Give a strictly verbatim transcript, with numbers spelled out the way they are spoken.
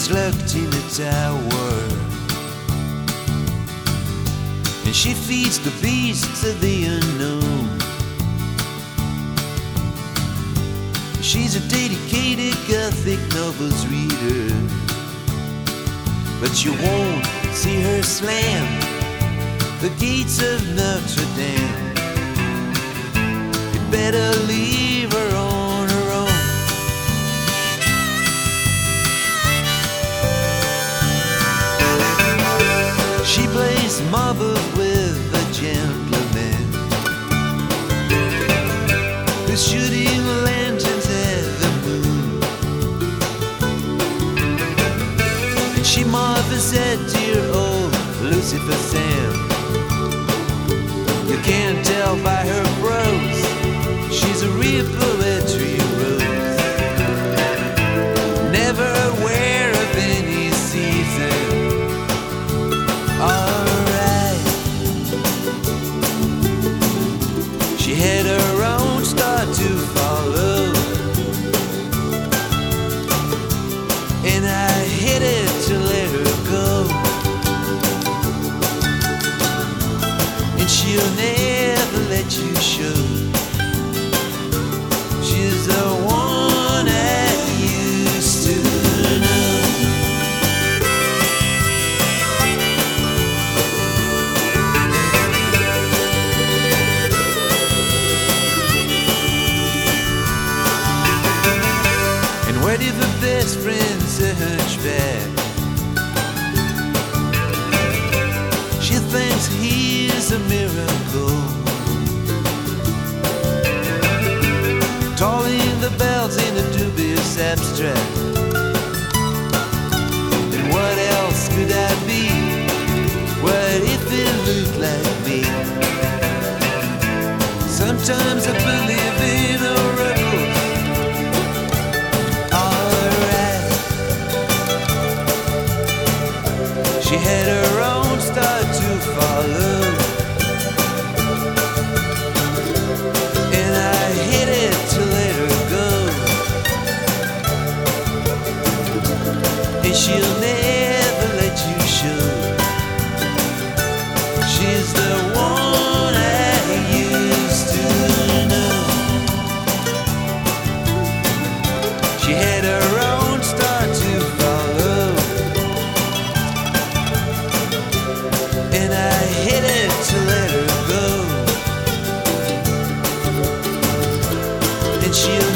She's locked in a tower, and she feeds the beasts of the unknown. She's a dedicated Gothic novels reader, but you won't see her slam the gates of Notre Dame. You better leave her on her own. She plays marbles with a gentleman who's shooting lanterns at the moon, and she marvels at dear old Lucifer Sam. You can't tell by her prose, she's a real poetry rose, never aware of any season. Alright, she had her own star to follow, and I hit it to let her go, and she'll never let you show. She's the one I used to know. And what if her best friend's a hunchback? She thinks he's a miracle, tolling the bells in a dubious abstract. And what else could I be? What if it looked like me? Sometimes I believe in oracles. Alright, she had her own star to follow, and I hit it to let her go, and she'll never let you show. She's the one I used to know. She had her own star to follow, and I hit it to let her go, and she'll